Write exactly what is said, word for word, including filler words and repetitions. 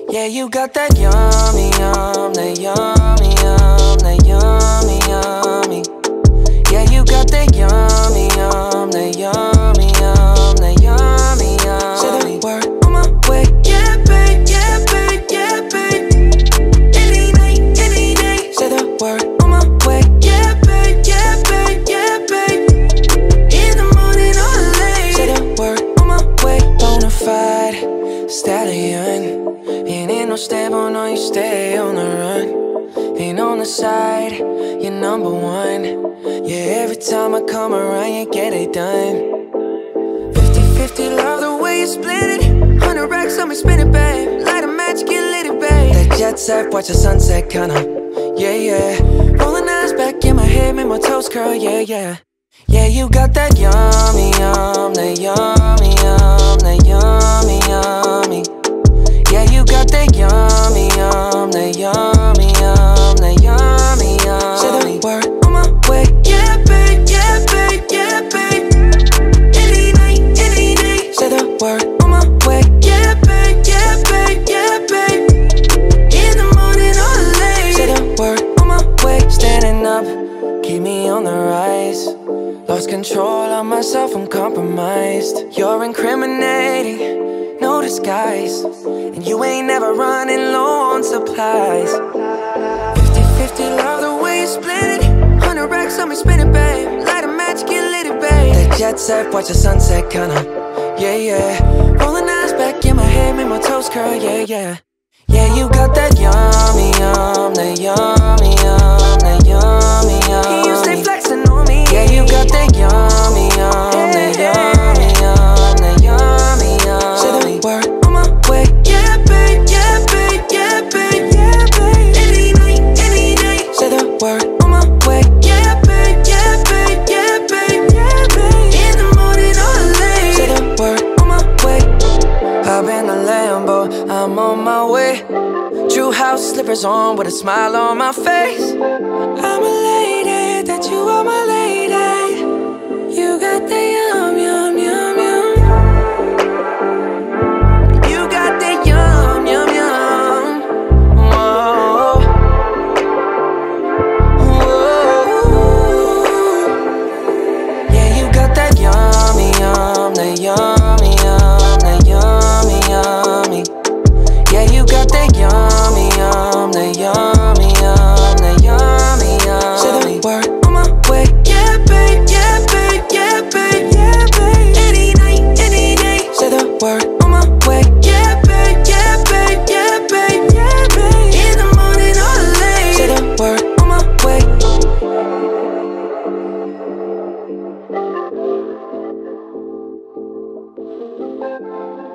Yeah, you got that yummy, yum, that yummy, yum, that yummy, yummy. Yeah, you got that yummy, yum, that yummy, yum, that yummy, yummy. Say the word on my way. Yeah, babe, yeah, babe, yeah, babe. Any night, any day. Say the word on my way. Yeah, babe, yeah, babe, yeah, babe. In the morning or late. Say the word on my way. Bonafide stallion. Ain't in no stable, no, you stay on the run. Ain't on the side, you're number one. Yeah, every time I come around, you get it done. Fifty fifty, love the way you split it. Hundred racks on me, spin it, babe. Light a match, get lit, babe. That jet set, watch the sunset, kinda. Yeah, yeah. Rolling eyes back in my head, make my toes curl, yeah, yeah. Yeah, you got that yummy, yum, that yummy, yum, that yummy, yummy. Yeah, you got that yummy, yum, that yummy, yum, that yummy, yummy. Say the word on my way. Yeah, babe, yeah, babe, yeah, babe. Any night, any day. Say the word on my way. Yeah, babe, yeah, babe, yeah, babe. In the morning or late. Say the word on my way. Standing up, keep me on the rise. Lost control of myself, I'm compromised. You're incriminating, no disguise. And you ain't never running low on supplies. Fifty fifty, love the way you split it. Hundred racks on me, spin it, babe. Light a match, get lit, babe. That jet set, watch the sunset, kinda. Yeah, yeah. Rolling eyes back in my head, make my toes curl, yeah, yeah. Yeah, you got that yummy, yum, that yummy, yum, that yummy, yummy. You stay flexing on me. Yeah, you got that yummy, yum, that yummy, yum, that yummy, yum. Say the word on my way. Yeah, babe, yeah, babe, yeah, babe, yeah, babe. Any night, any day. Say the word on my way. Yeah, babe, yeah, babe, yeah, babe, yeah, babe. In the morning or late. Say the word on my way. Hop in the Lambo, I'm on my way. True house slippers on with a smile on my face. I'm elated that you are my lady. You got the yum, yum, yum, yum. You got the yum, yum, yum. Whoa. Whoa. Yeah, you got that yummy, yum, that yummy, yum, that yummy, yummy. Yeah, you got that yummy, yum, that yummy, yum, that yummy, yummy. Say the word on my way. Yeah, babe, yeah, babe, yeah, babe, yeah, babe. Any night, any day. Say the word on my way. Yeah, babe, yeah, babe, yeah, babe, yeah, babe. In the morning or late. Say the word on my way.